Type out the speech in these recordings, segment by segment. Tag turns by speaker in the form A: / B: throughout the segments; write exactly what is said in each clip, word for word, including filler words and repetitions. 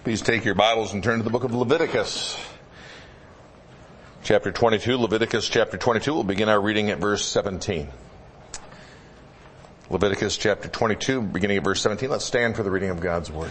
A: Please take your Bibles and turn to the book of Leviticus. Chapter twenty-two, Leviticus chapter twenty-two. We'll begin our reading at verse seventeen. Leviticus chapter twenty-two, beginning at verse seventeen. Let's stand for the reading of God's Word.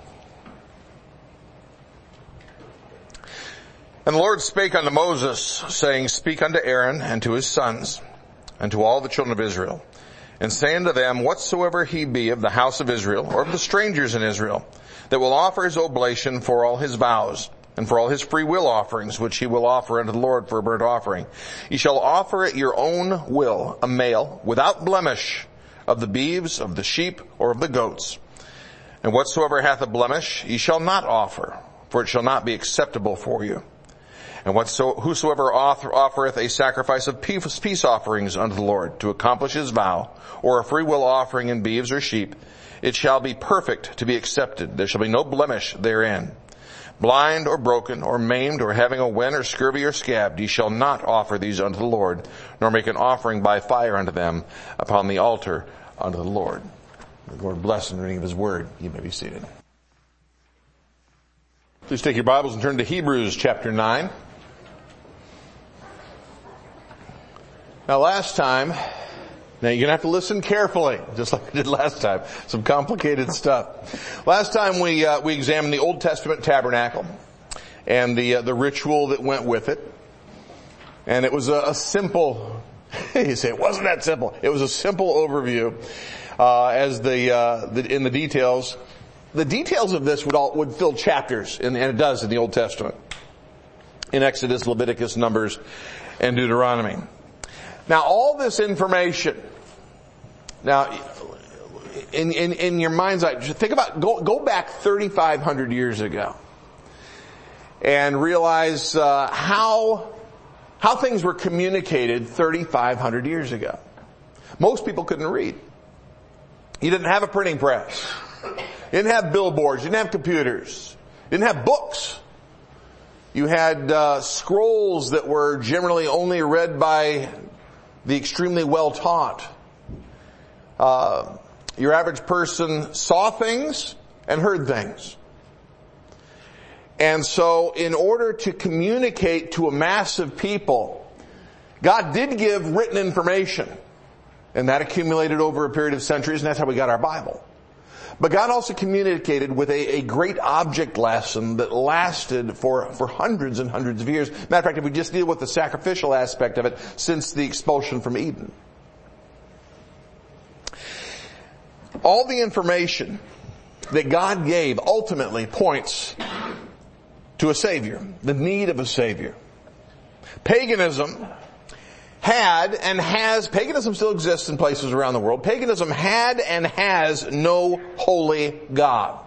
A: And the Lord spake unto Moses, saying, Speak unto Aaron and to his sons, and to all the children of Israel, and say unto them, Whatsoever he be of the house of Israel, or of the strangers in Israel, that will offer his oblation for all his vows, and for all his free will offerings, which he will offer unto the Lord for a burnt offering. Ye shall offer at your own will a male, without blemish, of the beeves, of the sheep, or of the goats. And whatsoever hath a blemish, ye shall not offer, for it shall not be acceptable for you. And whatso, whosoever offer, offereth a sacrifice of peace, peace offerings unto the Lord, to accomplish his vow, or a free will offering in beeves or sheep, it shall be perfect to be accepted. There shall be no blemish therein. Blind or broken or maimed or having a wen or scurvy or scabbed, ye shall not offer these unto the Lord, nor make an offering by fire unto them upon the altar unto the Lord. The Lord bless in the reading of his word. You may be seated. Please take your Bibles and turn to Hebrews chapter nine. Now last time, now you're going to have to listen carefully, just like I did last time. Some complicated stuff. Last time we uh, we examined the Old Testament tabernacle and the uh, the ritual that went with it. And it was a, a simple, you say it wasn't that simple. It was a simple overview uh, as the, uh, the in the details. The details of this would all would fill chapters, and, and it does in the Old Testament. In Exodus, Leviticus, Numbers, and Deuteronomy. Now, all this information, now, in, in, in your mind's eye, think about, go, go back thirty-five hundred years ago and realize, uh, how, how things were communicated thirty-five hundred years ago. Most people couldn't read. You didn't have a printing press. You didn't have billboards. You didn't have computers. You didn't have books. You had, uh, scrolls that were generally only read by the extremely well taught. Uh, your average person saw things and heard things. And so in order to communicate to a mass of people, God did give written information. And that accumulated over a period of centuries, and that's how we got our Bible. But God also communicated with a, a great object lesson that lasted for, for hundreds and hundreds of years. Matter of fact, if we just deal with the sacrificial aspect of it, since the expulsion from Eden. All the information that God gave ultimately points to a Savior, the need of a Savior. Paganism had and has, paganism still exists in places around the world. Paganism had and has no holy God.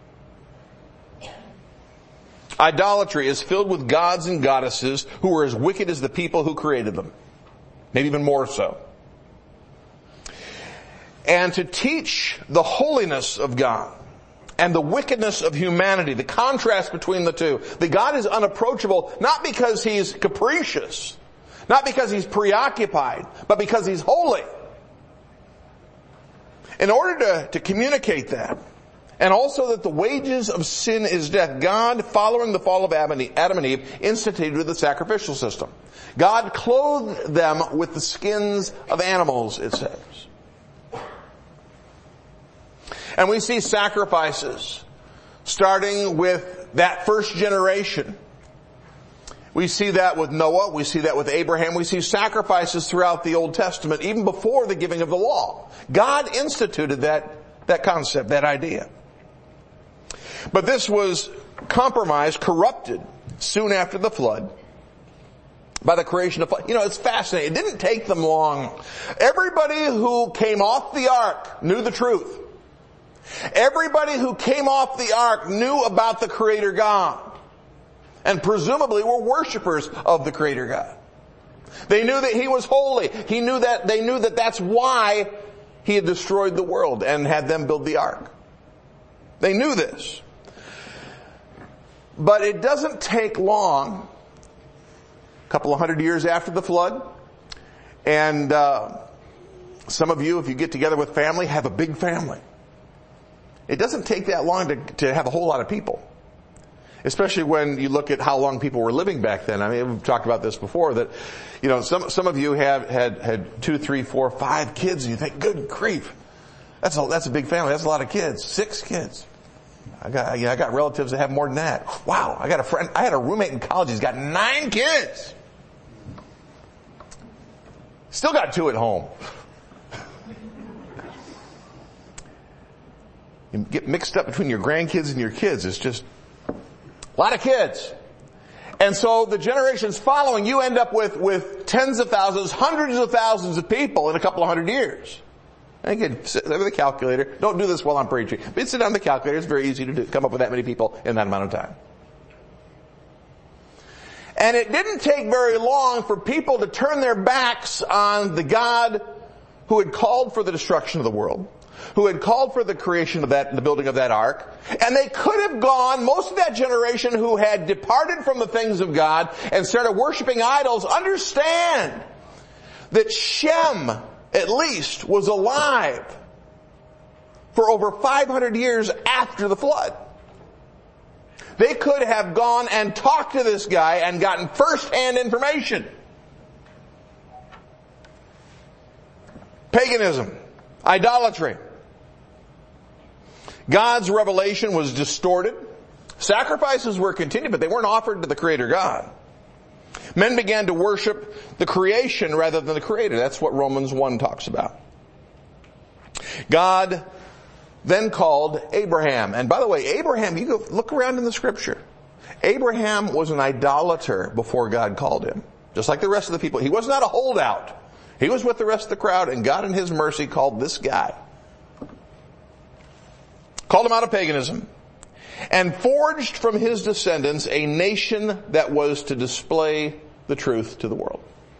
A: Idolatry is filled with gods and goddesses who are as wicked as the people who created them. Maybe even more so. And to teach the holiness of God and the wickedness of humanity, the contrast between the two. The God is unapproachable, not because he's capricious, not because he's preoccupied, but because he's holy. In order to, to communicate that, and also that the wages of sin is death, God, following the fall of Adam and Eve, instituted the sacrificial system. God clothed them with the skins of animals, it says. And we see sacrifices starting with that first generation. We see that with Noah. We see that with Abraham. We see sacrifices throughout the Old Testament, even before the giving of the law. God instituted that, that concept, that idea. But this was compromised, corrupted soon after the flood by the creation of, you know, it's fascinating. It didn't take them long. Everybody who came off the ark knew the truth. Everybody who came off the ark knew about the Creator God. And presumably were worshipers of the Creator God. They knew that he was holy. He knew that, they knew that that's why he had destroyed the world and had them build the ark. They knew this. But it doesn't take long, a couple of hundred years after the flood, and uh, some of you, if you get together with family, have a big family. It doesn't take that long to, to have a whole lot of people. Especially when you look at how long people were living back then. I mean, we've talked about this before, that, you know, some, some of you have, had, had two, three, four, five kids, and you think, good grief. That's a, that's a big family. That's a lot of kids. Six kids. I got, you know, I got relatives that have more than that. Wow. I got a friend, I had a roommate in college. He's got nine kids. Still got two at home. You get mixed up between your grandkids and your kids. It's just a lot of kids. And so the generations following, you end up with, with tens of thousands, hundreds of thousands of people in a couple of hundred years. And again, sit there with a calculator. Don't do this while I'm preaching. But sit down the calculator. It's very easy to do, come up with that many people in that amount of time. And it didn't take very long for people to turn their backs on the God who had called for the destruction of the world, who had called for the creation of that, the building of that ark. And they could have gone, most of that generation who had departed from the things of God and started worshiping idols, understand that Shem, at least, was alive for over five hundred years after the flood. They could have gone and talked to this guy and gotten first-hand information. Paganism, idolatry. God's revelation was distorted. Sacrifices were continued, but they weren't offered to the Creator God. Men began to worship the creation rather than the Creator. That's what Romans one talks about. God then called Abraham. And by the way, Abraham, you go look around in the scripture. Abraham was an idolater before God called him. Just like the rest of the people. He was not a holdout. He was with the rest of the crowd, and God in His mercy called this guy. Called him out of paganism. And forged from his descendants a nation that was to display the truth to the world.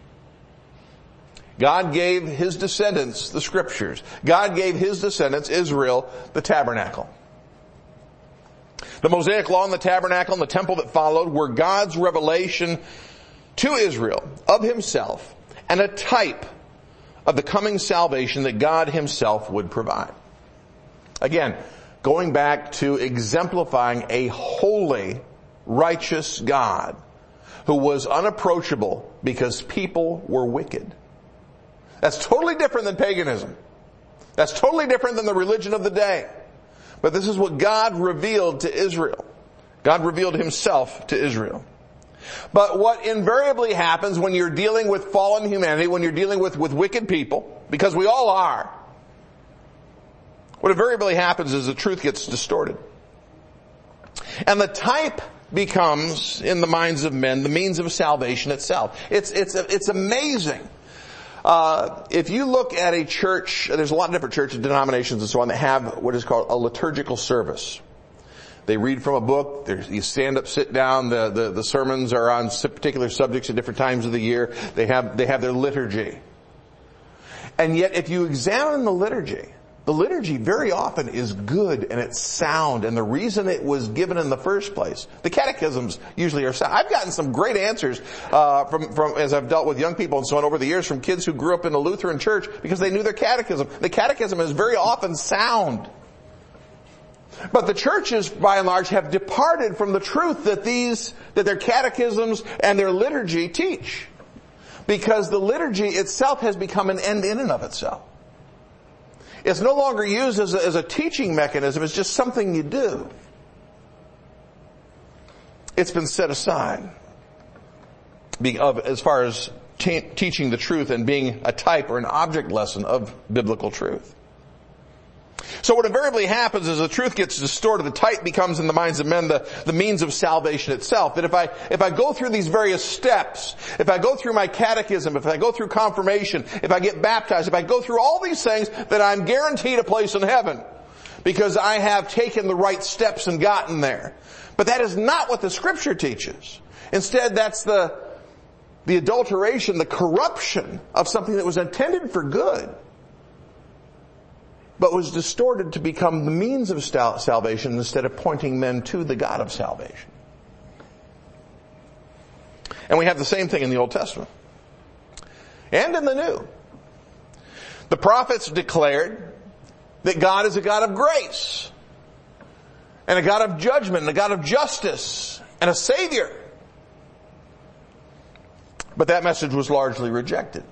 A: God gave His descendants the scriptures. God gave His descendants, Israel, the tabernacle. The Mosaic law and the tabernacle and the temple that followed were God's revelation to Israel of Himself and a type of the coming salvation that God Himself would provide. Again, going back to exemplifying a holy, righteous God who was unapproachable because people were wicked. That's totally different than paganism. That's totally different than the religion of the day. But this is what God revealed to Israel. God revealed Himself to Israel. But what invariably happens when you're dealing with fallen humanity, when you're dealing with, with wicked people, because we all are, what invariably happens is the truth gets distorted. And the type becomes, in the minds of men, the means of salvation itself. It's, it's, it's amazing. Uh, if you look at a church, there's a lot of different churches, denominations and so on that have what is called a liturgical service. They read from a book, you stand up, sit down, the, the, the sermons are on particular subjects at different times of the year. They have, they have their liturgy. And yet if you examine the liturgy, the liturgy very often is good and it's sound, and the reason it was given in the first place. The catechisms usually are sound. I've gotten some great answers uh, from, from as I've dealt with young people and so on over the years from kids who grew up in a Lutheran church because they knew their catechism. The catechism is very often sound. But the churches, by and large, have departed from the truth that these, that their catechisms and their liturgy teach. Because the liturgy itself has become an end in and of itself. It's no longer used as a, as a teaching mechanism. It's just something you do. It's been set aside of, as far as te- teaching the truth and being a type or an object lesson of biblical truth. So what invariably happens is the truth gets distorted. The type becomes in the minds of men the, the means of salvation itself. That if I, if I go through these various steps, if I go through my catechism, if I go through confirmation, if I get baptized, if I go through all these things, that I'm guaranteed a place in heaven because I have taken the right steps and gotten there. But that is not what the scripture teaches. Instead, that's the, the adulteration, the corruption of something that was intended for good, but was distorted to become the means of salvation instead of pointing men to the God of salvation. And we have the same thing in the Old Testament. And in the New. The prophets declared that God is a God of grace, and a God of judgment, and a God of justice, and a Savior. But that message was largely rejected.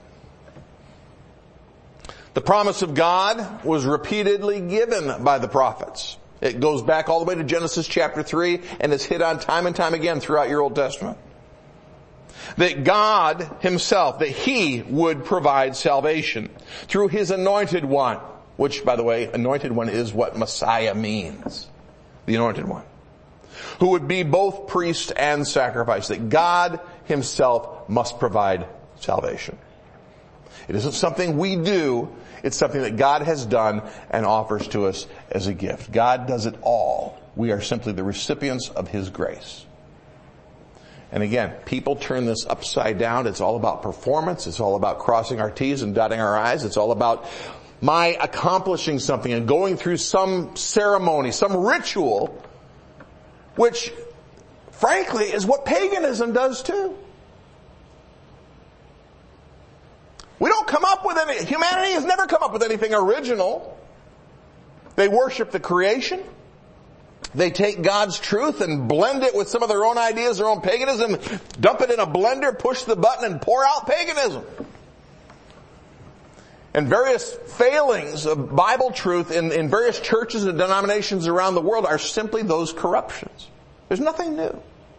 A: The promise of God was repeatedly given by the prophets. It goes back all the way to Genesis chapter three and is hit on time and time again throughout your Old Testament. That God himself, that he would provide salvation through his anointed one, which, by the way, anointed one is what Messiah means. The anointed one. Who would be both priest and sacrifice. That God himself must provide salvation. It isn't something we do. It's something that God has done and offers to us as a gift. God does it all. We are simply the recipients of his grace. And again, people turn this upside down. It's all about performance. It's all about crossing our T's and dotting our I's. It's all about my accomplishing something and going through some ceremony, some ritual, which, frankly, is what paganism does too. We don't come up with any, humanity has never come up with anything original. They worship the creation. They take God's truth and blend it with some of their own ideas, their own paganism, dump it in a blender, push the button and pour out paganism. And various failings of Bible truth in, in various churches and denominations around the world are simply those corruptions. There's nothing new.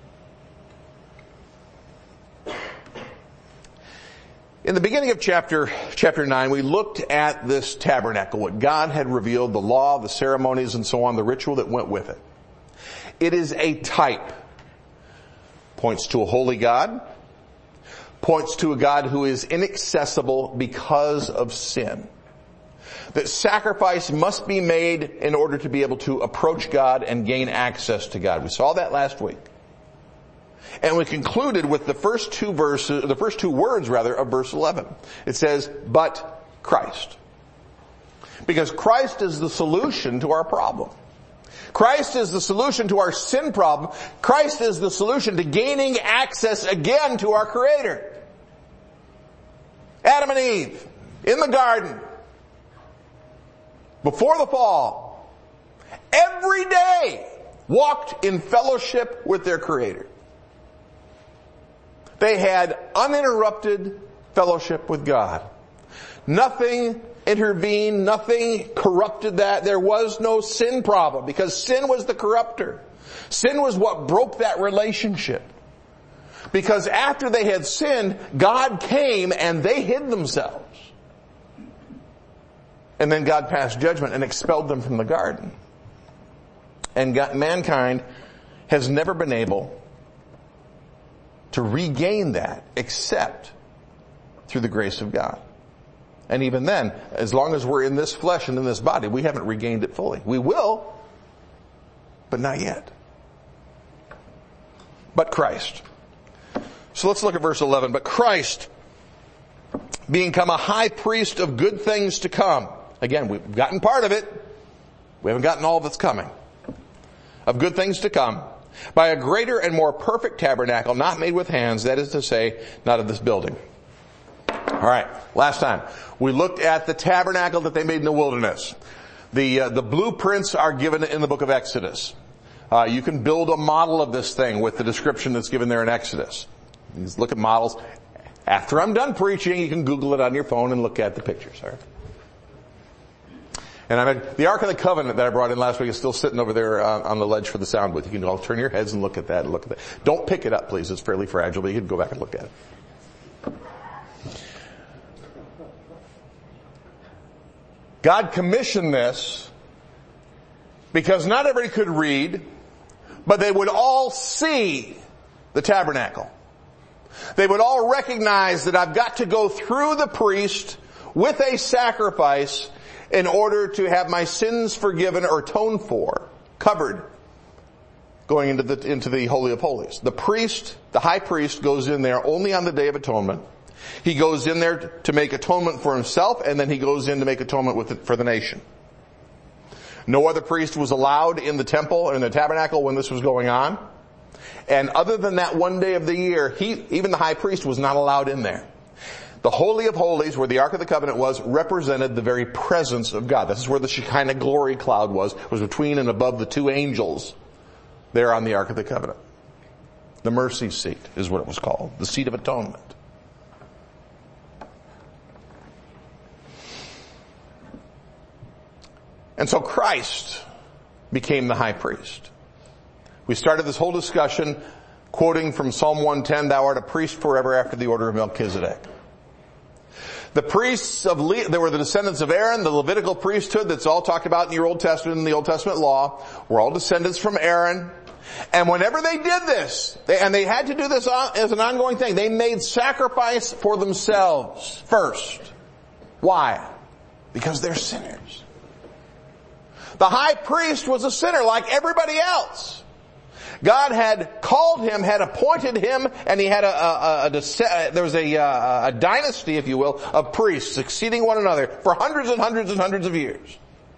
A: In the beginning of chapter, chapter nine, we looked at this tabernacle, what God had revealed, the law, the ceremonies, and so on, the ritual that went with it. It is a type. Points to a holy God. Points to a God who is inaccessible because of sin. That sacrifice must be made in order to be able to approach God and gain access to God. We saw that last week. And we concluded with the first two verses, the first two words rather, of verse eleven. It says, but Christ. Because Christ is the solution to our problem. Christ is the solution to our sin problem. Christ is the solution to gaining access again to our Creator. Adam and Eve, in the garden, before the fall, every day walked in fellowship with their Creator. They had uninterrupted fellowship with God. Nothing intervened, nothing corrupted that. There was no sin problem because sin was the corrupter. Sin was what broke that relationship. Because after they had sinned, God came and they hid themselves. And then God passed judgment and expelled them from the garden. And God, mankind has never been able to regain that except through the grace of God. And even then, as long as we're in this flesh and in this body, we haven't regained it fully. We will, but not yet. But Christ. So let's look at verse eleven. But Christ, being become a high priest of good things to come. Again, we've gotten part of it. We haven't gotten all that's coming. Of good things to come. By a greater and more perfect tabernacle, not made with hands, that is to say, not of this building. Alright, last time. We looked at the tabernacle that they made in the wilderness. The, uh, the blueprints are given in the book of Exodus. Uh, you can build a model of this thing with the description that's given there in Exodus. You just look at models. After I'm done preaching, you can Google it on your phone and look at the pictures, alright? And I mean, the Ark of the Covenant that I brought in last week is still sitting over there uh, on the ledge for the sound booth. You can all turn your heads and look at that and look at that. Don't pick it up, please. It's fairly fragile, but you can go back and look at it. God commissioned this because not everybody could read, but they would all see the tabernacle. They would all recognize that I've got to go through the priest with a sacrifice in order to have my sins forgiven or atoned for, covered, going into the, into the Holy of Holies. The priest, the high priest, goes in there only on the Day of Atonement. He goes in there to make atonement for himself, and then he goes in to make atonement with it for the nation. No other priest was allowed in the temple or in the tabernacle when this was going on. And other than that one day of the year, he, even the high priest was not allowed in there. The Holy of Holies, where the Ark of the Covenant was, represented the very presence of God. This is where the Shekinah glory cloud was, was between and above the two angels there on the Ark of the Covenant. The mercy seat is what it was called. The seat of atonement. And so Christ became the high priest. We started this whole discussion quoting from Psalm one ten, "Thou art a priest forever after the order of Melchizedek." The priests of Le- they were the descendants of Aaron, the Levitical priesthood that's all talked about in your Old Testament and the Old Testament law, were all descendants from Aaron. And whenever they did this, they, and they had to do this as an ongoing thing, they made sacrifice for themselves first. Why? Because they're sinners. The high priest was a sinner like everybody else. God had called him, had appointed him, and he had a, a, a, a there was a, a, a dynasty, if you will, of priests succeeding one another for hundreds and hundreds and hundreds of years.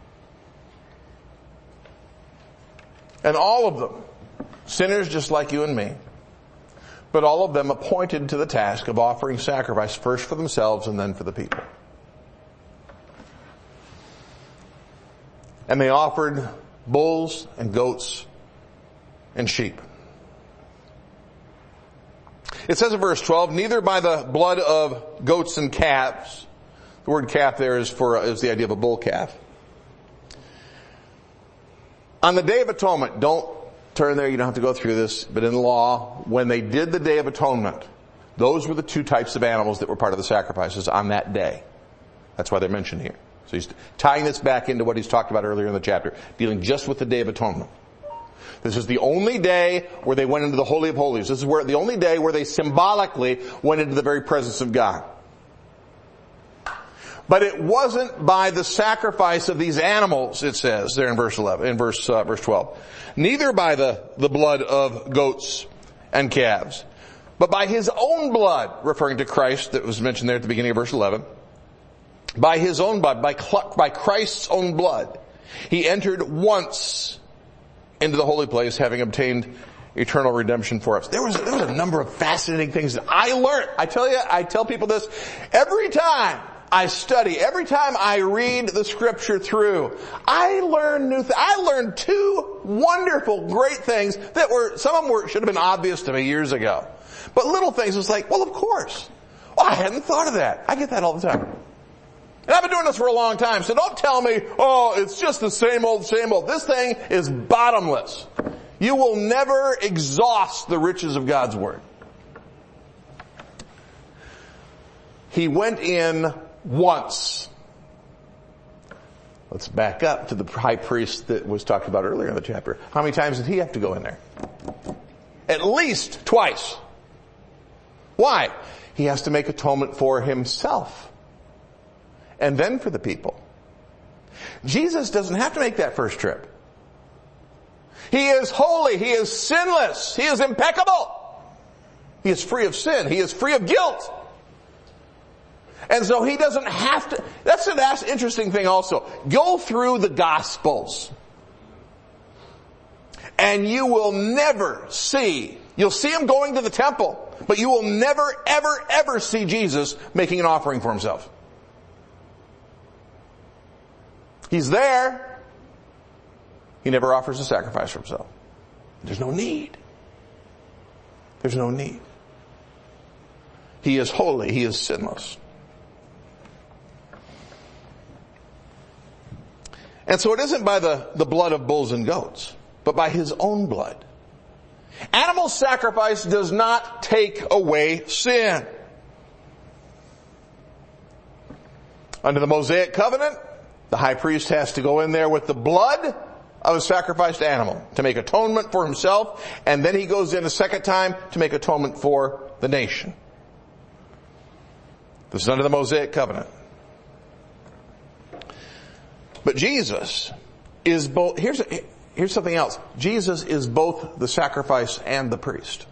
A: And all of them, sinners just like you and me, but all of them appointed to the task of offering sacrifice first for themselves and then for the people. And they offered bulls and goats and sheep. It says in verse twelve, "Neither by the blood of goats and calves." The word calf there is for is the idea of a bull calf. On the Day of Atonement, don't turn there, you don't have to go through this, but in law, when they did the Day of Atonement, those were the two types of animals that were part of the sacrifices on that day. That's why they're mentioned here. So he's tying this back into what he's talked about earlier in the chapter, dealing just with the Day of Atonement. This is the only day where they went into the Holy of Holies. This is where the only day where they symbolically went into the very presence of God. But it wasn't by the sacrifice of these animals, it says there in verse eleven, in verse uh, verse twelve. Neither by the, the blood of goats and calves, but by his own blood, referring to Christ that was mentioned there at the beginning of verse eleven. By his own blood, by, by Christ's own blood, he entered once into the holy place, having obtained eternal redemption for us. There was, there was a number of fascinating things that I learned. I tell you, I tell people this every time I study, every time I read the scripture through, I learn new things. I learned two wonderful, great things that were, some of them were, should have been obvious to me years ago. But little things, it's like, well, of course. Oh, I hadn't thought of that. I get that all the time. And I've been doing this for a long time, so don't tell me, oh, it's just the same old, same old. This thing is bottomless. You will never exhaust the riches of God's Word. He went in once. Let's back up to the high priest that was talked about earlier in the chapter. How many times did he have to go in there? At least twice. Why? He has to make atonement for himself. And then for the people. Jesus doesn't have to make that first trip. He is holy. He is sinless. He is impeccable. He is free of sin. He is free of guilt. And so he doesn't have to, that's an interesting thing also. Go through the Gospels. And you will never see, you'll see him going to the temple, but you will never, ever, ever see Jesus making an offering for himself. He's there. He never offers a sacrifice for himself. There's no need. There's no need. He is holy. He is sinless. And so it isn't by the, the blood of bulls and goats, but by his own blood. Animal sacrifice does not take away sin. Under the Mosaic covenant, the high priest has to go in there with the blood of a sacrificed animal to make atonement for himself, and then he goes in a second time to make atonement for the nation. This is under the Mosaic covenant. But Jesus is both, here's, here's something else. Jesus is both the sacrifice and the priest.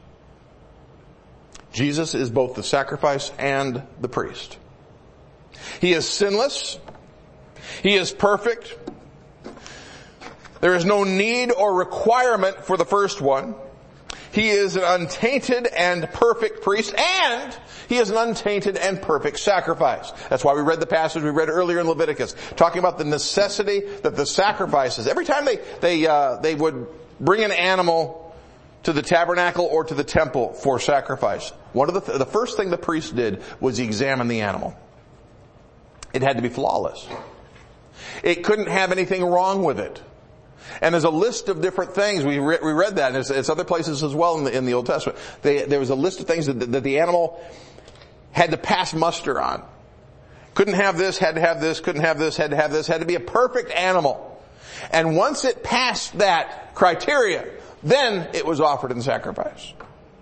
A: Jesus is both the sacrifice and the priest. He is sinless. He is perfect. There is no need or requirement for the first one. He is an untainted and perfect priest, and he is an untainted and perfect sacrifice. That's why we read the passage we read earlier in Leviticus, talking about the necessity that the sacrifices, every time they, they, uh, they would bring an animal to the tabernacle or to the temple for sacrifice, one of the, th- the first thing the priest did was he examined the animal. It had to be flawless. It couldn't have anything wrong with it. And there's a list of different things. We, re- we read that, and it's, it's other places as well in the, in the Old Testament. They, there was a list of things that, that the animal had to pass muster on. Couldn't have this, had to have this, couldn't have this, had to have this, had to be a perfect animal. And once it passed that criteria, then it was offered in sacrifice.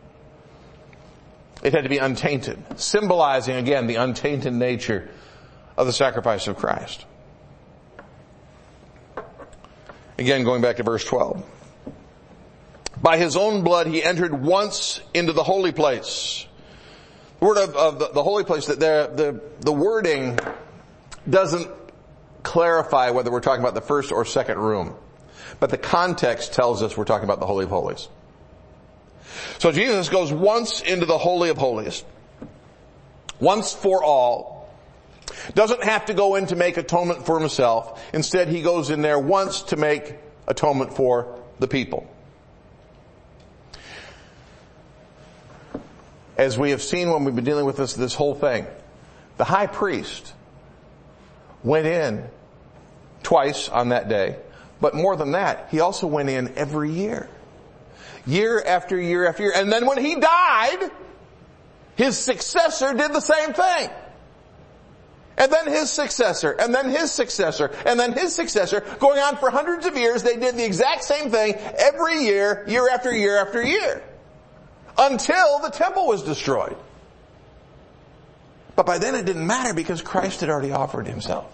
A: It had to be untainted, symbolizing again the untainted nature of the sacrifice of Christ. Again, going back to verse twelve. By his own blood he entered once into the holy place. The word of, of the, the holy place, that the, the, the wording doesn't clarify whether we're talking about the first or second room. But the context tells us we're talking about the Holy of Holies. So Jesus goes once into the Holy of Holies. Once for all. Doesn't have to go in to make atonement for himself. Instead, he goes in there once to make atonement for the people. As we have seen when we've been dealing with this, this whole thing, the high priest went in twice on that day. But more than that, he also went in every year. Year after year after year. And then when he died, his successor did the same thing. And then his successor, and then his successor, and then his successor. Going on for hundreds of years, they did the exact same thing every year, year after year after year. Until the temple was destroyed. But by then it didn't matter because Christ had already offered himself.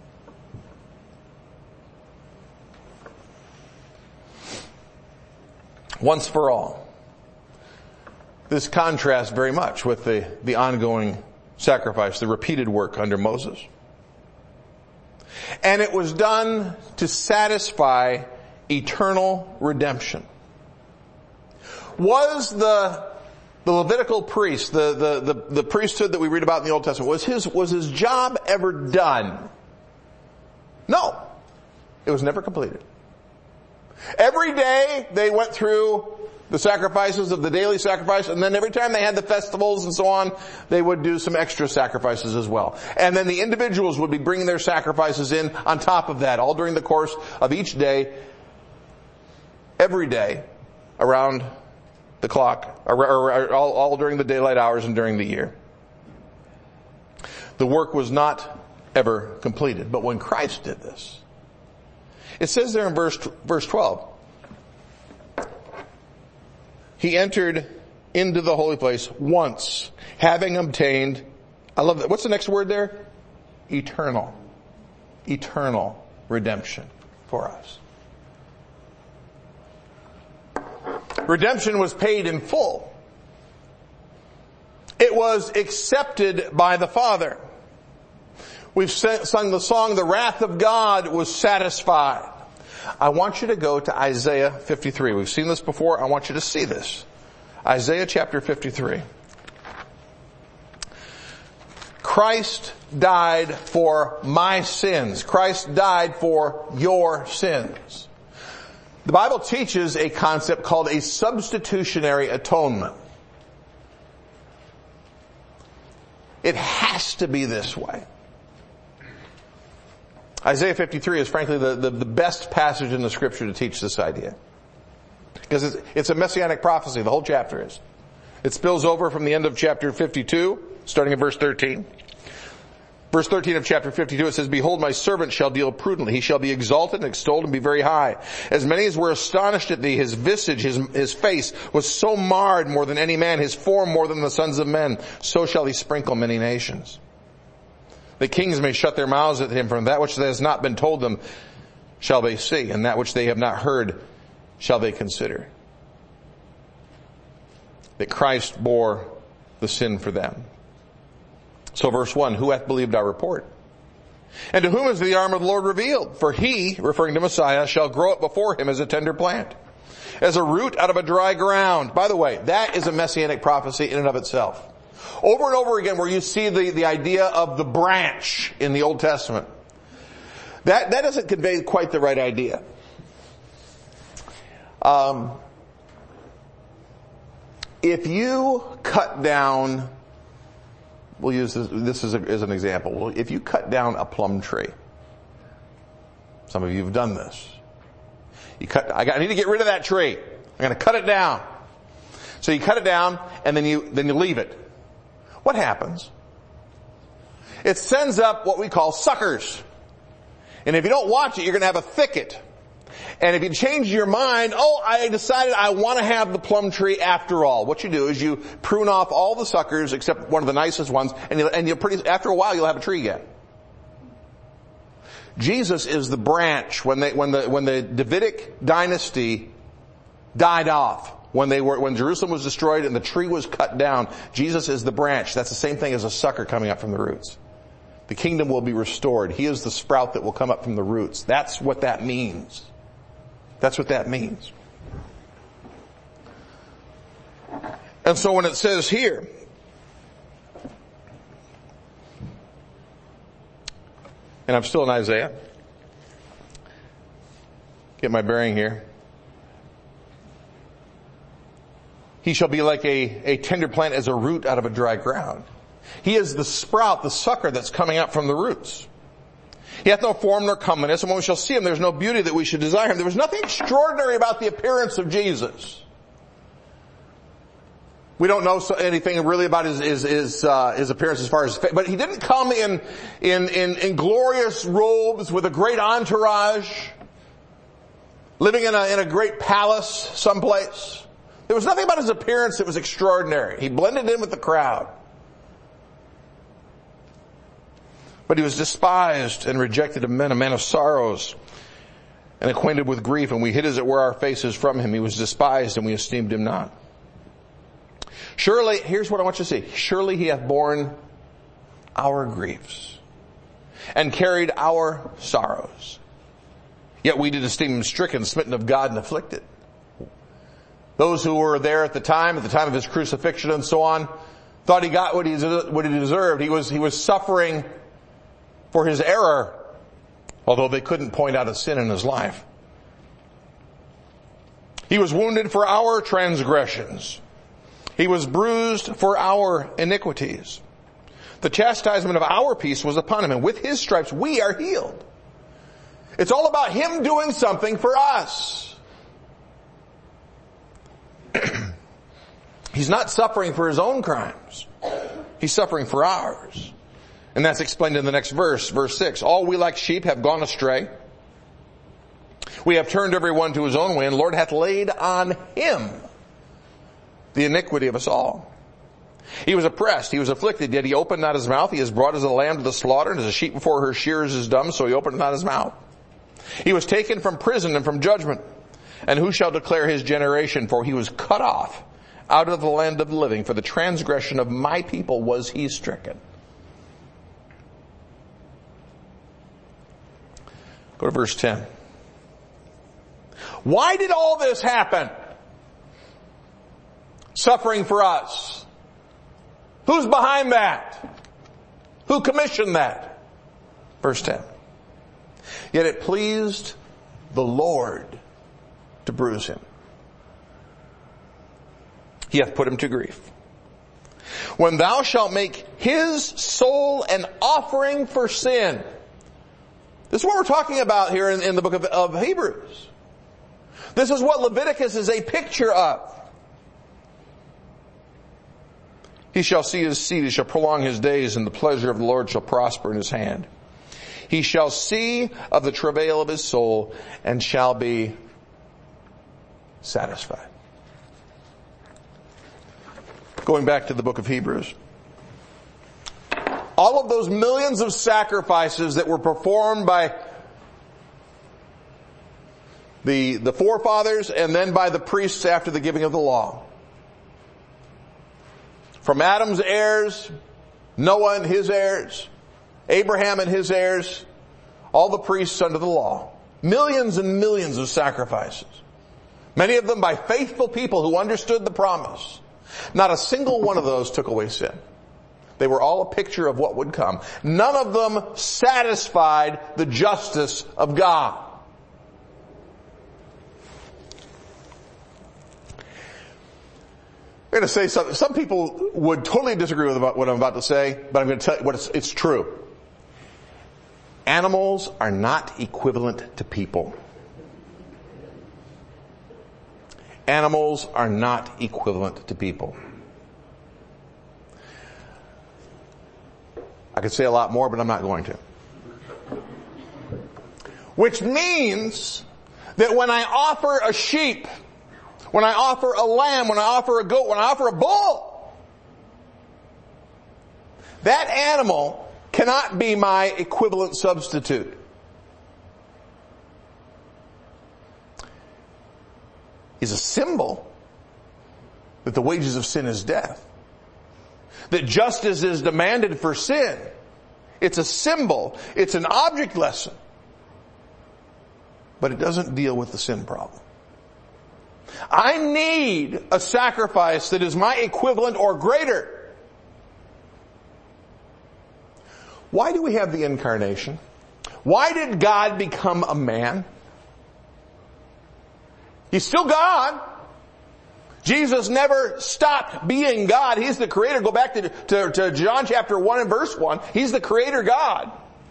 A: Once for all. This contrasts very much with the, the ongoing sacrifice, the repeated work under Moses. And it was done to satisfy eternal redemption. Was the, the Levitical priest, the, the, the, the priesthood that we read about in the Old Testament, was his, was his job ever done? No. It was never completed. Every day they went through the sacrifices of the daily sacrifice, and then every time they had the festivals and so on, they would do some extra sacrifices as well. And then the individuals would be bringing their sacrifices in on top of that, all during the course of each day, every day, around the clock, or, or, or all, all during the daylight hours and during the year. The work was not ever completed. But when Christ did this, it says there in verse, verse twelve, he entered into the holy place once, having obtained, I love that. What's the next word there? Eternal. Eternal redemption for us. Redemption was paid in full. It was accepted by the Father. We've sung the song, the wrath of God was satisfied. I want you to go to Isaiah fifty-three. We've seen this before. I want you to see this. Isaiah chapter fifty-three. Christ died for my sins. Christ died for your sins. The Bible teaches a concept called a substitutionary atonement. It has to be this way. Isaiah fifty-three is frankly the, the, the best passage in the scripture to teach this idea. Because it's, it's a messianic prophecy, the whole chapter is. It spills over from the end of chapter fifty-two, starting at verse thirteen. Verse thirteen of chapter fifty-two, it says, "Behold, my servant shall deal prudently. He shall be exalted and extolled and be very high. As many as were astonished at thee, his visage, his, his face was so marred more than any man, his form more than the sons of men. So shall he sprinkle many nations. The kings may shut their mouths at him, from that which has not been told them shall they see, and that which they have not heard shall they consider." That Christ bore the sin for them. So verse one, "Who hath believed our report? And to whom is the arm of the Lord revealed? For he," referring to Messiah, "shall grow up before him as a tender plant, as a root out of a dry ground." By the way, that is a messianic prophecy in and of itself. Over and over again where you see the, the idea of the branch in the Old Testament. That, that doesn't convey quite the right idea. Um, If you cut down, we'll use this, this as, a, as an example. Well, if you cut down a plum tree, some of you have done this. You cut, I, got, I need to get rid of that tree. I'm going to cut it down. So you cut it down and then you, then you leave it. What happens? It sends up what we call suckers. And if you don't watch it, you're going to have a thicket. And if you change your mind, oh, I decided I want to have the plum tree after all. What you do is you prune off all the suckers except one of the nicest ones, and you and you pretty after a while you'll have a tree again. Jesus is the branch when they when the when the Davidic dynasty died off, when they were when Jerusalem was destroyed and the tree was cut down. Jesus is the branch. That's the same thing as a sucker coming up from the roots. The kingdom will be restored. He is the sprout that will come up from the roots. That's what that means. That's what that means. And so when it says here, and I'm still in Isaiah, get my bearing here. He shall be like a, a tender plant as a root out of a dry ground. He is the sprout, the sucker that's coming out from the roots. He hath no form nor comeliness, and when we shall see him, there's no beauty that we should desire him. There was nothing extraordinary about the appearance of Jesus. We don't know anything really about his his his, uh, his appearance as far as, but he didn't come in, in in in glorious robes with a great entourage, living in a in a great palace someplace. There was nothing about his appearance that was extraordinary. He blended in with the crowd. But he was despised and rejected of men, a man of sorrows and acquainted with grief, and we hid as it were our faces from him. He was despised and we esteemed him not. Surely, here's what I want you to see. Surely he hath borne our griefs and carried our sorrows. Yet we did esteem him stricken, smitten of God, and afflicted. Those who were there at the time, at the time of his crucifixion and so on, thought he got what he, what he deserved. He was, he was suffering for his error, although they couldn't point out a sin in his life. He was wounded for our transgressions. He was bruised for our iniquities. The chastisement of our peace was upon him, and with his stripes we are healed. It's all about him doing something for us. He's not suffering for his own crimes. He's suffering for ours. And that's explained in the next verse, verse six. All we like sheep have gone astray. We have turned every one to his own way, and the Lord hath laid on him the iniquity of us all. He was oppressed, he was afflicted, yet he opened not his mouth. He is brought as a lamb to the slaughter, and as a sheep before her shearers is dumb, so he opened not his mouth. He was taken from prison and from judgment. And who shall declare his generation? For he was cut off out of the land of the living. For the transgression of my people was he stricken. Go to verse ten. Why did all this happen? Suffering for us. Who's behind that? Who commissioned that? Verse ten. Yet it pleased the Lord to bruise him. He hath put him to grief. When thou shalt make his soul an offering for sin. This is what we're talking about here in, in the book of, of Hebrews. This is what Leviticus is a picture of. He shall see his seed, he shall prolong his days, and the pleasure of the Lord shall prosper in his hand. He shall see of the travail of his soul, and shall be satisfied. Going back to the book of Hebrews. All of those millions of sacrifices that were performed by the, the forefathers and then by the priests after the giving of the law. From Adam's heirs, Noah and his heirs, Abraham and his heirs, all the priests under the law. Millions and millions of sacrifices. Many of them by faithful people who understood the promise. Not a single one of those took away sin. They were all a picture of what would come. None of them satisfied the justice of God. going to say something. Some people would totally disagree with what I'm about to say, but I'm going to tell you what it's, it's true. Animals are not equivalent to people. Animals are not equivalent to people. I could say a lot more, but I'm not going to. Which means that when I offer a sheep, when I offer a lamb, when I offer a goat, when I offer a bull, that animal cannot be my equivalent substitute. Is a symbol that the wages of sin is death. That justice is demanded for sin. It's a symbol. It's an object lesson. But it doesn't deal with the sin problem. I need a sacrifice that is my equivalent or greater. Why do we have the incarnation? Why did God become a man? He's still God. Jesus never stopped being God. He's the creator. Go back to, to, to John chapter one and verse one. He's the creator God.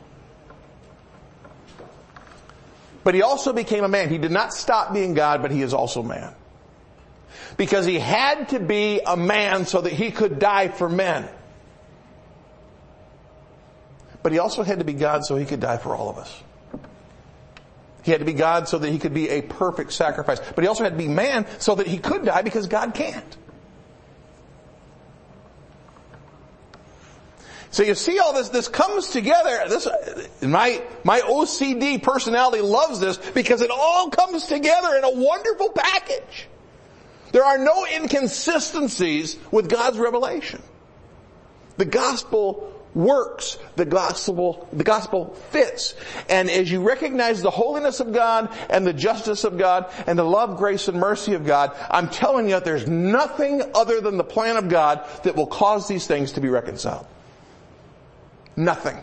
A: But he also became a man. He did not stop being God, but he is also man. Because he had to be a man so that he could die for men. But he also had to be God so he could die for all of us. He had to be God so that he could be a perfect sacrifice. But he also had to be man so that he could die because God can't. So you see all this, this comes together. This, my, my O C D personality loves this because it all comes together in a wonderful package. There are no inconsistencies with God's revelation. The gospel works. The gospel, the gospel fits. And as you recognize the holiness of God and the justice of God and the love, grace, and mercy of God, I'm telling you, there's nothing other than the plan of God that will cause these things to be reconciled. Nothing.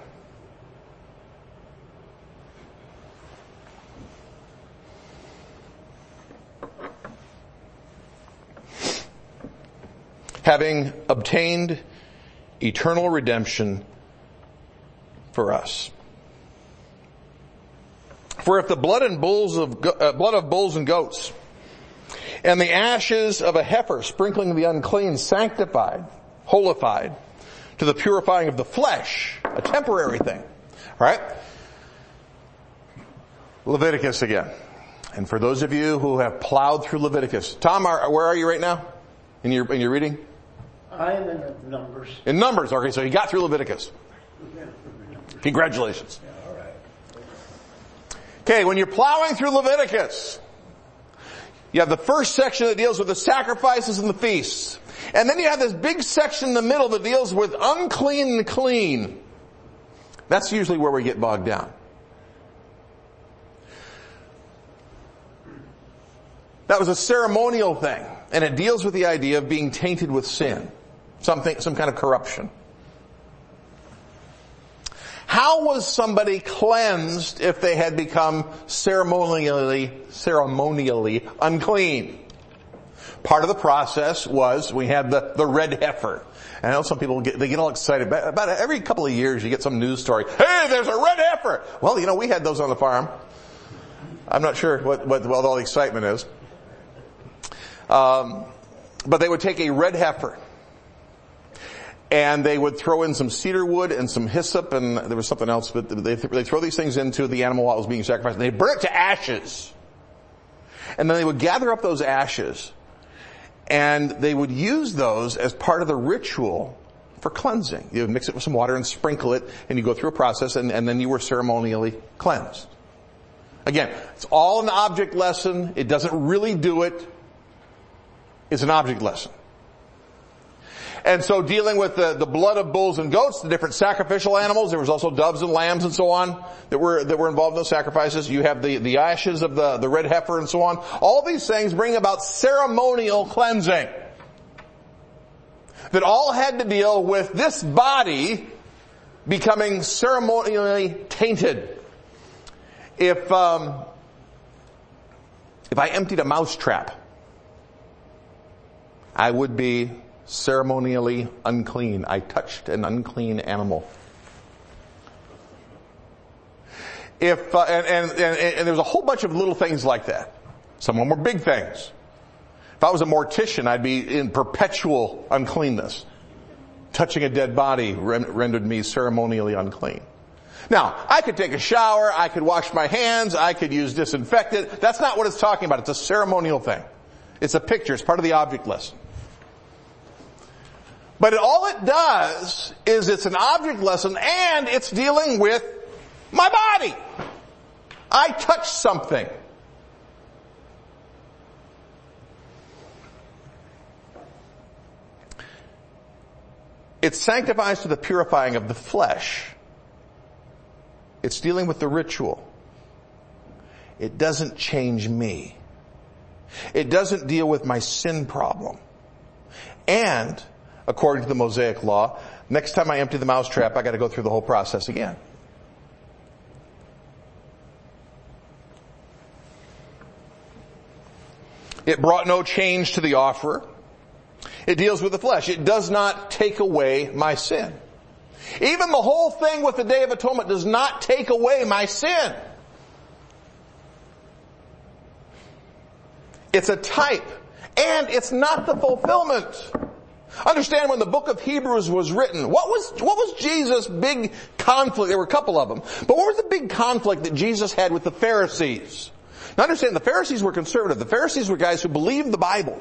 A: Having obtained eternal redemption for us. For if the blood and bulls of uh, blood of bulls and goats and the ashes of a heifer sprinkling the unclean sanctified, holified to the purifying of the flesh, a temporary thing, right? Leviticus again. And for those of you who have plowed through Leviticus, Tom, are, where are you right now in your in your reading?
B: I am in Numbers.
A: In Numbers, okay, so you got through Leviticus. Congratulations.
B: Yeah, all right.
A: Okay, when you're plowing through Leviticus, you have the first section that deals with the sacrifices and the feasts. And then you have this big section in the middle that deals with unclean and clean. That's usually where we get bogged down. That was a ceremonial thing, and it deals with the idea of being tainted with sin. Something, some kind of corruption. How was somebody cleansed if they had become ceremonially, ceremonially unclean? Part of the process was we had the, the red heifer. And I know some people get, they get all excited. About, about every couple of years you get some news story. Hey, there's a red heifer! Well, you know, we had those on the farm. I'm not sure what, what, what all the excitement is. Um, but they would take a red heifer. And they would throw in some cedar wood and some hyssop, and there was something else, but they, they throw these things into the animal while it was being sacrificed, and they burn it to ashes. And then they would gather up those ashes, and they would use those as part of the ritual for cleansing. You would mix it with some water and sprinkle it, and you go through a process, and, and then you were ceremonially cleansed. Again, it's all an object lesson. It doesn't really do it. It's an object lesson. And so dealing with the, the blood of bulls and goats, the different sacrificial animals, there was also doves and lambs and so on that were, that were involved in those sacrifices. You have the, the ashes of the, the red heifer and so on. All these things bring about ceremonial cleansing. That all had to deal with this body becoming ceremonially tainted. If, um, if I emptied a mouse trap, I would be ceremonially unclean. I touched an unclean animal. If, uh, and, and, and, and there's a whole bunch of little things like that. Some of them were big things. If I was a mortician, I'd be in perpetual uncleanness. Touching a dead body rendered me ceremonially unclean. Now, I could take a shower, I could wash my hands, I could use disinfectant. That's not what it's talking about. It's a ceremonial thing. It's a picture. It's part of the object lesson. But it, all it does is it's an object lesson and it's dealing with my body. I touched something. It sanctifies to the purifying of the flesh. It's dealing with the ritual. It doesn't change me. It doesn't deal with my sin problem. And, according to the Mosaic law, next time I empty the mousetrap, I got to go through the whole process again. It brought no change to the offerer. It deals with the flesh. It does not take away my sin. Even the whole thing with the Day of Atonement does not take away my sin. It's a type, and it's not the fulfillment. Understand, when the book of Hebrews was written, what was, what was Jesus' big conflict? There were a couple of them. But what was the big conflict that Jesus had with the Pharisees? Now understand, the Pharisees were conservative. The Pharisees were guys who believed the Bible.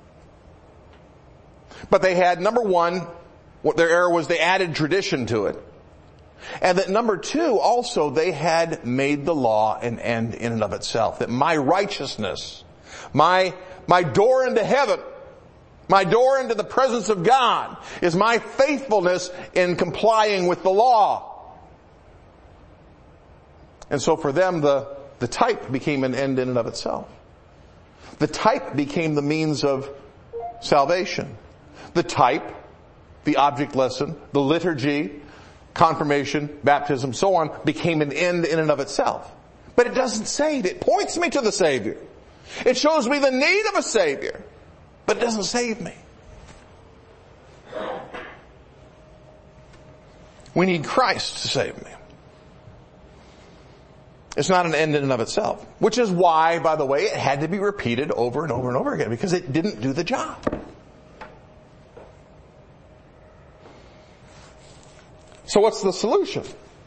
A: But they had, number one, what their error was, they added tradition to it. And that number two, also, they had made the law an end in and of itself. That my righteousness, my, my door into heaven, my door into the presence of God is my faithfulness in complying with the law. And so for them, the, the type became an end in and of itself. The type became the means of salvation. The type, the object lesson, the liturgy, confirmation, baptism, so on, became an end in and of itself. But it doesn't save. It points me to the Savior. It shows me the need of a Savior, but it doesn't save me. We need Christ to save me. It's not an end in and of itself, which is why, by the way, it had to be repeated over and over and over again, because it didn't do the job. So what's the solution?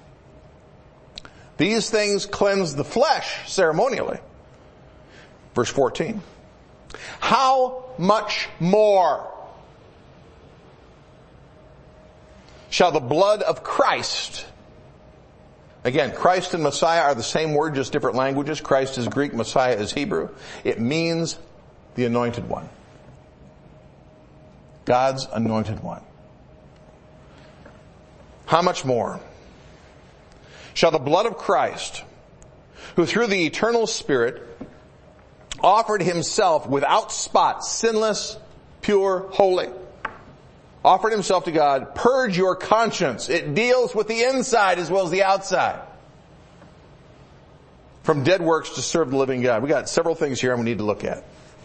A: These things cleanse the flesh ceremonially. Verse fourteen. How much more shall the blood of Christ, again, Christ and Messiah are the same word, just different languages. Christ is Greek, Messiah is Hebrew. It means the anointed one. God's anointed one. How much more shall the blood of Christ, who through the eternal Spirit offered himself without spot, sinless, pure, holy, offered himself to God, purge your conscience. It deals with the inside as well as the outside. From dead works to serve the living God. We got several things here we need to look at.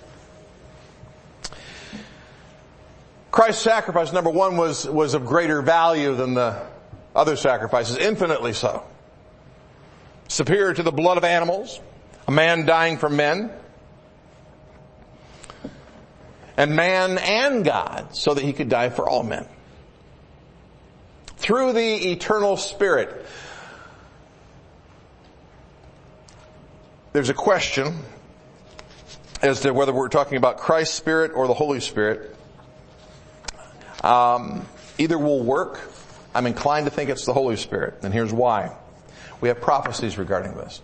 A: Christ's sacrifice, number one, was, was of greater value than the other sacrifices, infinitely so. Superior to the blood of animals, a man dying for men, and man and God, so that he could die for all men. Through the eternal Spirit. There's a question as to whether we're talking about Christ's Spirit or the Holy Spirit. Um, either will work. I'm inclined to think it's the Holy Spirit, and here's why. We have prophecies regarding this.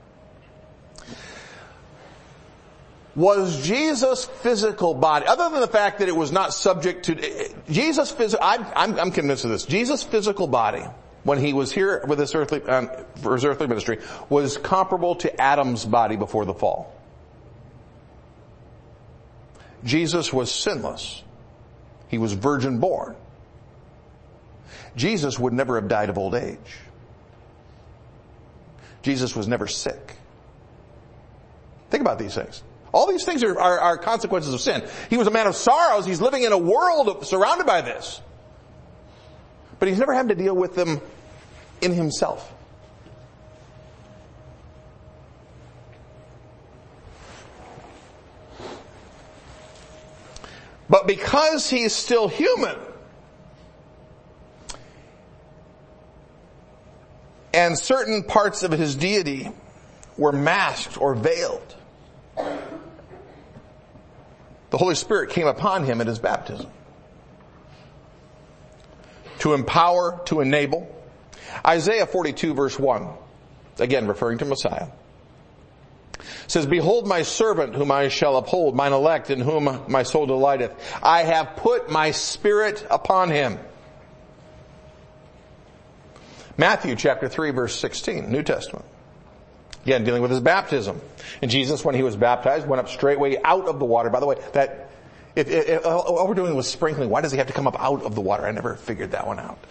A: Was Jesus' physical body, other than the fact that it was not subject to, Jesus' physical, I'm, I'm, I'm convinced of this, Jesus' physical body, when he was here with his earthly, um, for his earthly ministry, was comparable to Adam's body before the fall. Jesus was sinless. He was virgin born. Jesus would never have died of old age. Jesus was never sick. Think about these things. All these things are, are, are consequences of sin. He was a man of sorrows. He's living in a world of, surrounded by this. But he's never had to deal with them in himself. But because he's still human, and certain parts of his deity were masked or veiled, the Holy Spirit came upon him at his baptism to empower, to enable. Isaiah forty-two verse one, again referring to Messiah, says, "Behold my servant whom I shall uphold, mine elect in whom my soul delighteth. I have put my spirit upon him." Matthew chapter three verse sixteen, New Testament. Again, dealing with his baptism. And Jesus, when he was baptized, went up straightway out of the water. By the way, that, if, if, if all we're doing was sprinkling, why does he have to come up out of the water? I never figured that one out.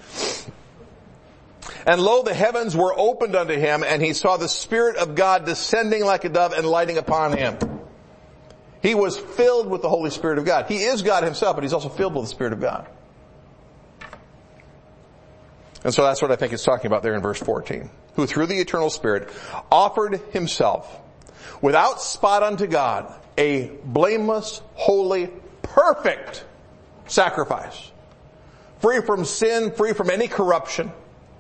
A: "And lo, the heavens were opened unto him, and he saw the Spirit of God descending like a dove and lighting upon him." He was filled with the Holy Spirit of God. He is God himself, but he's also filled with the Spirit of God. And so that's what I think it's talking about there in verse fourteen. "Who through the eternal Spirit offered himself without spot unto God, a blameless, holy, perfect sacrifice, free from sin, free from any corruption."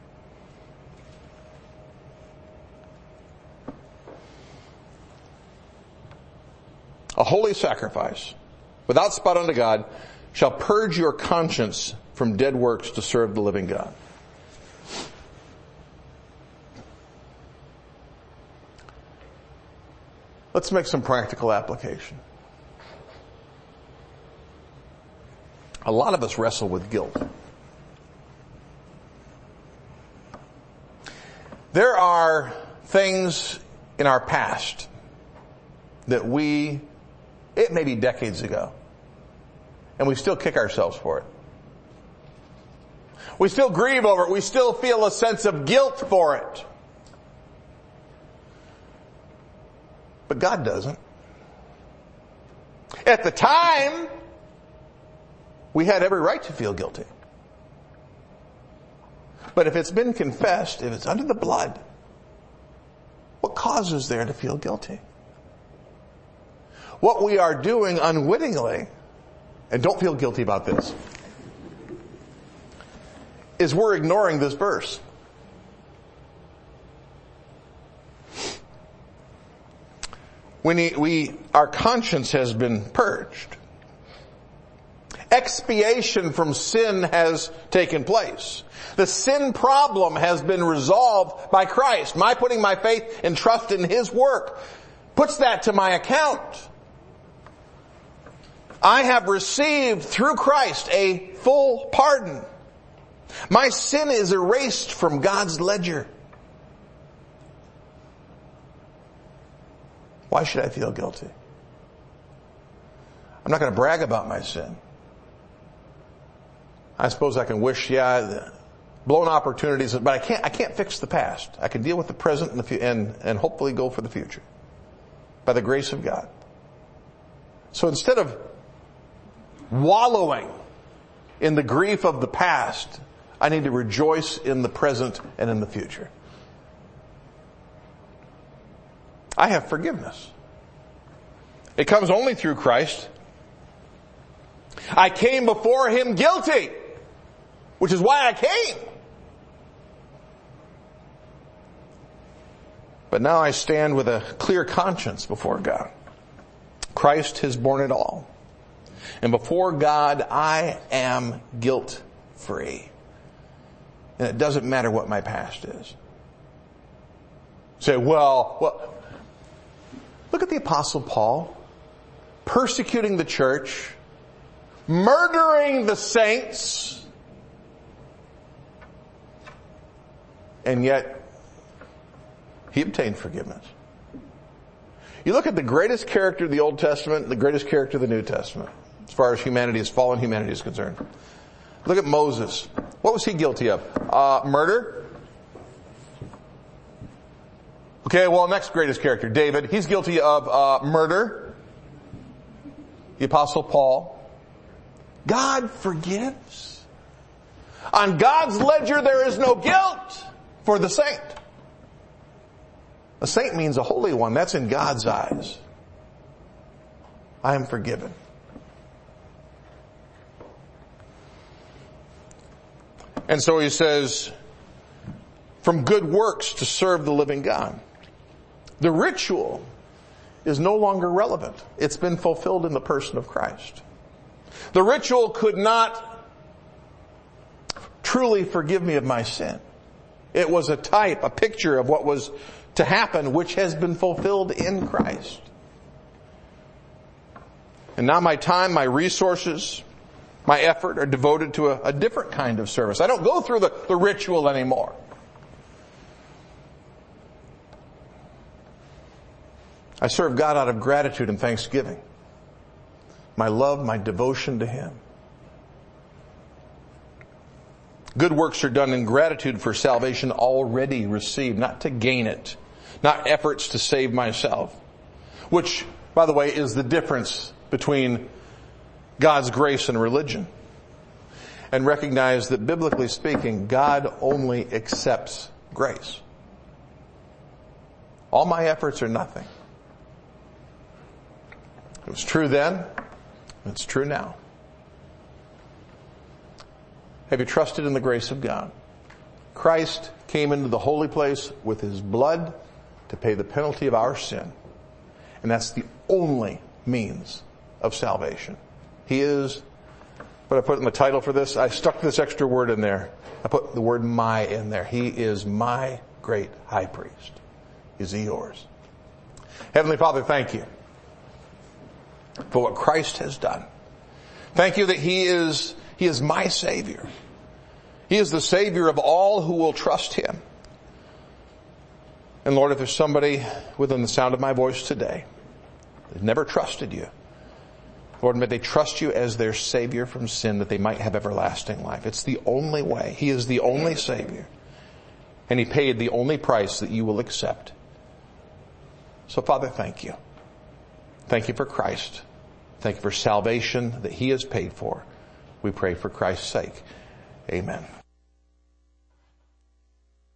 A: A holy sacrifice, without spot unto God, shall purge your conscience from dead works to serve the living God. Let's make some practical application. A lot of us wrestle with guilt. There are things in our past that we, it may be decades ago, and we still kick ourselves for it. We still grieve over it. We still feel a sense of guilt for it. But God doesn't. At the time, we had every right to feel guilty. But if it's been confessed, if it's under the blood, what cause is there to feel guilty? What we are doing unwittingly, and don't feel guilty about this, is we're ignoring this verse. We, we, our conscience has been purged. Expiation from sin has taken place. The sin problem has been resolved by Christ. My putting my faith and trust in his work puts that to my account. I have received through Christ a full pardon. My sin is erased from God's ledger. Why should I feel guilty? I'm not going to brag about my sin. I suppose I can wish, yeah, blown opportunities, but I can't, I can't fix the past. I can deal with the present and, the, and, and hopefully go for the future by the grace of God. So instead of wallowing in the grief of the past, I need to rejoice in the present and in the future. I have forgiveness. It comes only through Christ. I came before him guilty, which is why I came. But now I stand with a clear conscience before God. Christ has borne it all. And before God, I am guilt-free. And it doesn't matter what my past is. Say, well, well, look at the Apostle Paul, persecuting the church, murdering the saints, and yet he obtained forgiveness. You look at the greatest character of the Old Testament, the greatest character of the New Testament, as far as humanity, as fallen humanity is concerned. Look at Moses. What was he guilty of? Uh, murder? Okay, well, next greatest character, David. He's guilty of uh, murder. the Apostle Paul, God forgives. On God's ledger there is no guilt for the saint. A saint means a holy one. That's in God's eyes. I am forgiven. And so he says, from good works to serve the living God. The ritual is no longer relevant. It's been fulfilled in the person of Christ. The ritual could not truly forgive me of my sin. It was a type, a picture of what was to happen, which has been fulfilled in Christ. And now my time, my resources, my effort are devoted to a, a different kind of service. I don't go through the, the ritual anymore. I serve God out of gratitude and thanksgiving. My love, my devotion to Him. Good works are done in gratitude for salvation already received, not to gain it, not efforts to save myself. Which, by the way, is the difference between God's grace and religion. And recognize that biblically speaking, God only accepts grace. All my efforts are nothing. It was true then, it's true now. Have you trusted in the grace of God? Christ came into the holy place with His blood to pay the penalty of our sin. And that's the only means of salvation. He is, what I put in the title for this, I stuck this extra word in there. I put the word my in there. He is my great high priest. Is He yours? Heavenly Father, thank You for what Christ has done. Thank You that He is, He is my Savior. He is the Savior of all who will trust Him. And Lord, if there's somebody within the sound of my voice today that never trusted You, Lord, may they trust You as their Savior from sin, that they might have everlasting life. It's the only way. He is the only Savior. And He paid the only price that You will accept. So Father, thank You. Thank You for Christ. Thank You for salvation that He has paid for. We pray for Christ's sake. Amen.